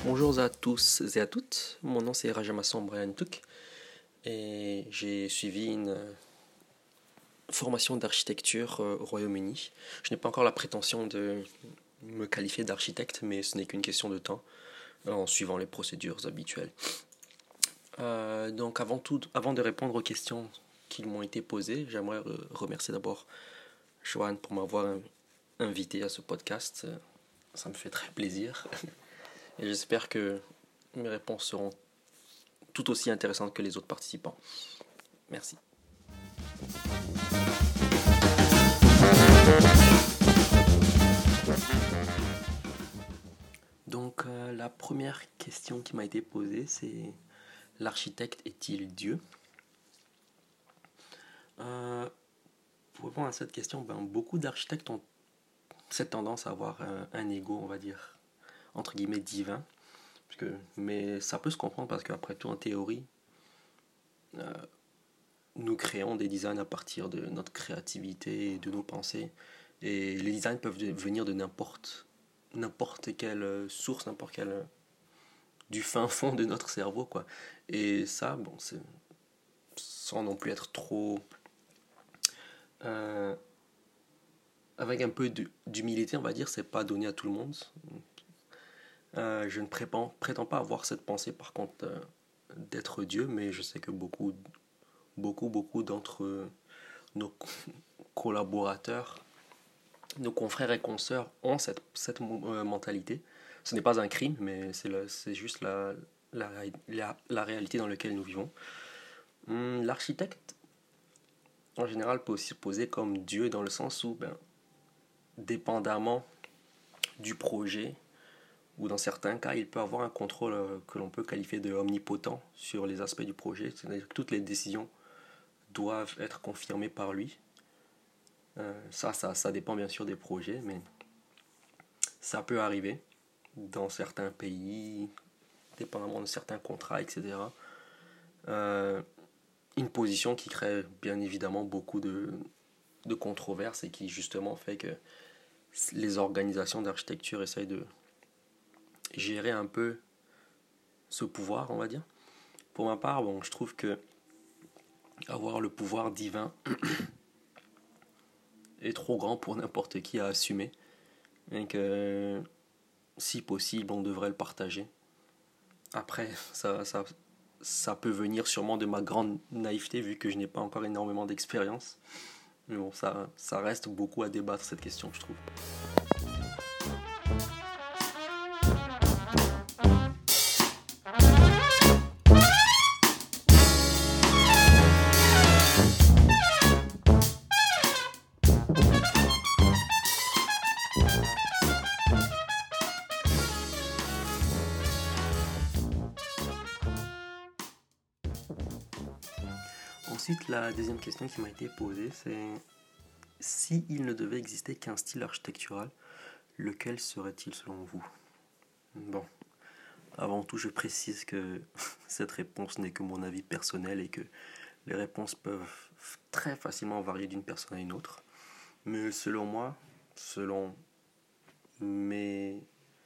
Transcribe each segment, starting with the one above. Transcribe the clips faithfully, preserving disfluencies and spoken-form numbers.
Bonjour à tous et à toutes, mon nom c'est Rajamasson Brian Touk et j'ai suivi une formation d'architecture au Royaume-Uni. Je n'ai pas encore la prétention de me qualifier d'architecte, mais ce n'est qu'une question de temps en suivant les procédures habituelles. Euh, donc avant tout, avant de répondre aux questions qui m'ont été posées, j'aimerais remercier d'abord Joanne pour m'avoir invité à ce podcast. Ça me fait très plaisir et j'espère que mes réponses seront tout aussi intéressantes que les autres participants. Merci. Donc euh, la première question qui m'a été posée, c'est: l'architecte est-il Dieu? euh, Pour répondre à cette question, ben, beaucoup d'architectes ont cette tendance à avoir un, un ego, on va dire, entre guillemets, divin. Parce que, mais ça peut se comprendre parce qu'après tout, en théorie, euh, nous créons des designs à partir de notre créativité et de nos pensées. Et les designs peuvent venir de n'importe, n'importe quelle source, n'importe quelle... du fin fond de notre cerveau, quoi. Et ça, bon, c'est... sans non plus être trop... Euh, avec un peu d'humilité, on va dire, c'est pas donné à tout le monde. Euh, je ne prétends, prétends pas avoir cette pensée, par contre, euh, d'être Dieu, mais je sais que beaucoup, beaucoup, beaucoup d'entre nos collaborateurs, nos confrères et consoeurs ont cette, cette euh, mentalité. Ce n'est pas un crime, mais c'est, le, c'est juste la, la, la, la réalité dans laquelle nous vivons. Hum, l'architecte, en général, peut aussi se poser comme Dieu dans le sens où, ben, dépendamment du projet, ou dans certains cas, il peut avoir un contrôle euh, que l'on peut qualifier de omnipotent sur les aspects du projet. C'est-à-dire que toutes les décisions doivent être confirmées par lui. Euh, ça, ça, ça dépend bien sûr des projets, mais ça peut arriver dans certains pays, dépendamment de certains contrats, et cetera. Euh, une position qui crée bien évidemment beaucoup de, de controverses et qui justement fait que les organisations d'architecture essayent de gérer un peu ce pouvoir, on va dire. Pour ma part, bon, je trouve que avoir le pouvoir divin est trop grand pour n'importe qui à assumer et que si possible on devrait le partager. Après, ça, ça, ça peut venir sûrement de ma grande naïveté vu que je n'ai pas encore énormément d'expérience. Mais bon, ça, ça reste beaucoup à débattre cette question, je trouve. Ensuite, la deuxième question qui m'a été posée, c'est: s'il ne devait exister qu'un style architectural, lequel serait-il selon vous? Bon, avant tout, je précise que cette réponse n'est que mon avis personnel et que les réponses peuvent très facilement varier d'une personne à une autre. Mais selon moi, selon mes...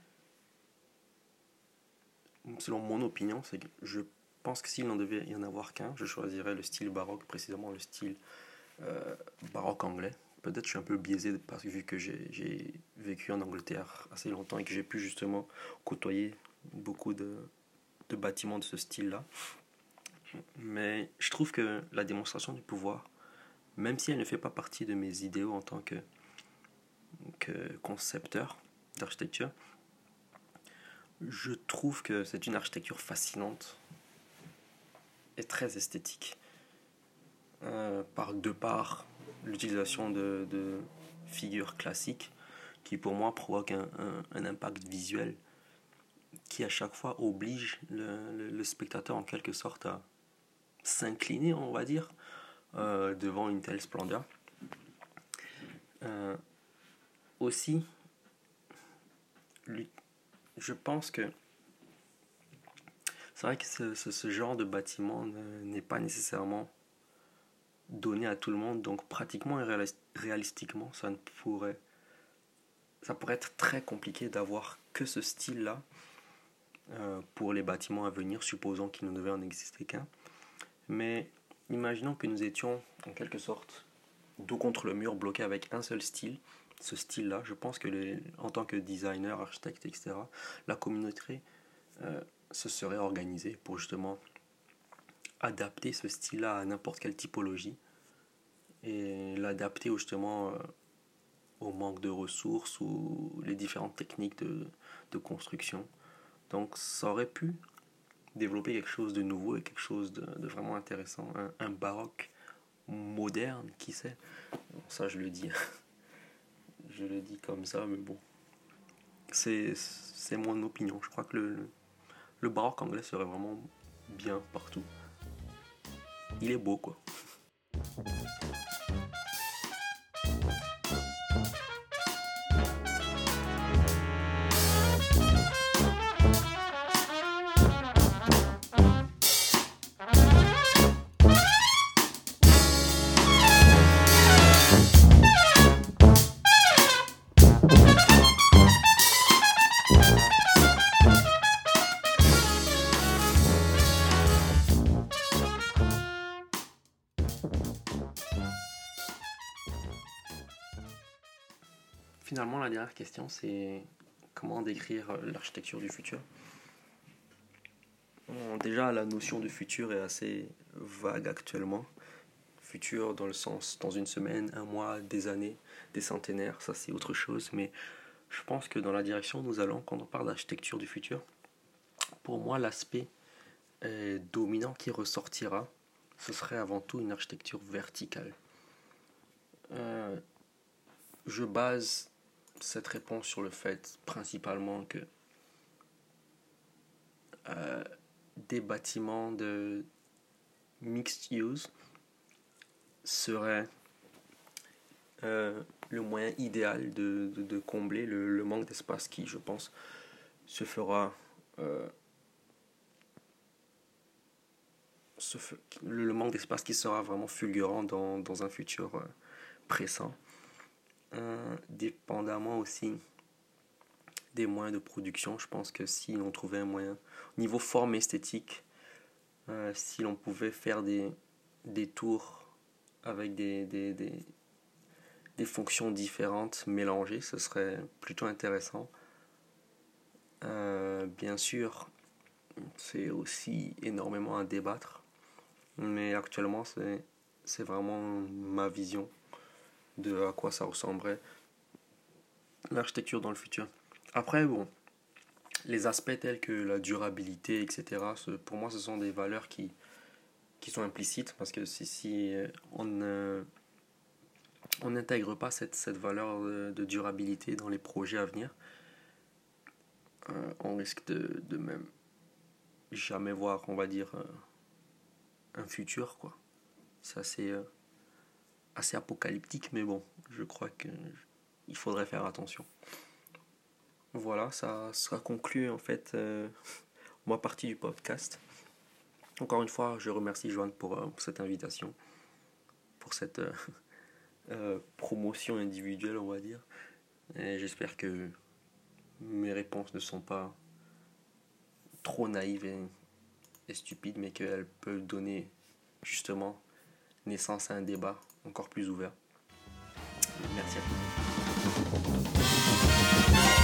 selon mon opinion, c'est que je pense que s'il n'en devait y en avoir qu'un, je choisirais le style baroque, précisément le style euh, baroque anglais. Peut-être je suis un peu biaisé parce que vu que j'ai, j'ai vécu en Angleterre assez longtemps et que j'ai pu justement côtoyer beaucoup de, de bâtiments de ce style-là. Mais je trouve que la démonstration du pouvoir, même si elle ne fait pas partie de mes idéaux en tant que, que concepteur d'architecture, je trouve que c'est une architecture fascinante et très esthétique. Euh, par de par l'utilisation de, de figures classiques qui pour moi provoquent un, un, un impact visuel qui à chaque fois oblige le, le, le spectateur en quelque sorte à s'incliner, on va dire, euh, devant une telle splendeur. Euh, aussi, je pense que c'est vrai que ce, ce, ce genre de bâtiment n'est pas nécessairement donné à tout le monde, donc pratiquement et réalistiquement, ça ne pourrait, ça pourrait être très compliqué d'avoir que ce style-là euh, pour les bâtiments à venir, supposons qu'il ne devait en exister qu'un. Mais imaginons que nous étions en quelque sorte dos contre le mur, bloqués avec un seul style. Ce style-là, je pense que les, en tant que designer, architecte, et cetera, la communauté euh, se serait organisée pour justement adapter ce style-là à n'importe quelle typologie et l'adapter justement euh, au manque de ressources ou les différentes techniques de, de construction. Donc ça aurait pu développer quelque chose de nouveau et quelque chose de, de vraiment intéressant, un, un baroque moderne, qui sait. Bon, ça je le dis, je le dis comme ça, mais bon, c'est, c'est mon opinion. Je crois que le, le, le baroque anglais serait vraiment bien partout. Il est beau, quoi. Finalement, la dernière question, c'est comment décrire l'architecture du futur. Bon, déjà, la notion de futur est assez vague actuellement. Futur dans le sens, dans une semaine, un mois, des années, des centenaires, ça c'est autre chose. Mais je pense que dans la direction où nous allons, quand on parle d'architecture du futur, pour moi, l'aspect euh, dominant qui ressortira, ce serait avant tout une architecture verticale. Euh, je base cette réponse sur le fait principalement que euh, des bâtiments de mixed use seraient euh, le moyen idéal de, de, de combler le, le manque d'espace qui, je pense, se fera euh, se fe- le, le manque d'espace qui sera vraiment fulgurant dans, dans un futur euh, pressant. Euh, dépendamment aussi des moyens de production, je pense que si on trouvait un moyen, au niveau forme esthétique, euh, si l'on pouvait faire des, des tours avec des, des, des, des fonctions différentes mélangées, ce serait plutôt intéressant. Euh, bien sûr, c'est aussi énormément à débattre, mais actuellement, c'est, c'est vraiment ma vision de à quoi ça ressemblerait l'architecture dans le futur. Après, bon, les aspects tels que la durabilité, et cetera, ce, pour moi, ce sont des valeurs qui, qui sont implicites parce que si, si on ne on n'intègre pas cette, cette valeur de, de durabilité dans les projets à venir, euh, on risque de, de même jamais voir, on va dire, euh, un futur, quoi. C'est assez, euh, assez apocalyptique, mais bon, je crois qu'il faudrait faire attention. Voilà, ça sera conclu en fait euh, ma partie du podcast. Encore une fois, je remercie Joanne pour, euh, pour cette invitation, pour cette euh, euh, promotion individuelle, on va dire. Et j'espère que mes réponses ne sont pas trop naïves et, et stupides, mais qu'elles peuvent donner justement naissance à un débat encore plus ouvert. Merci à tous.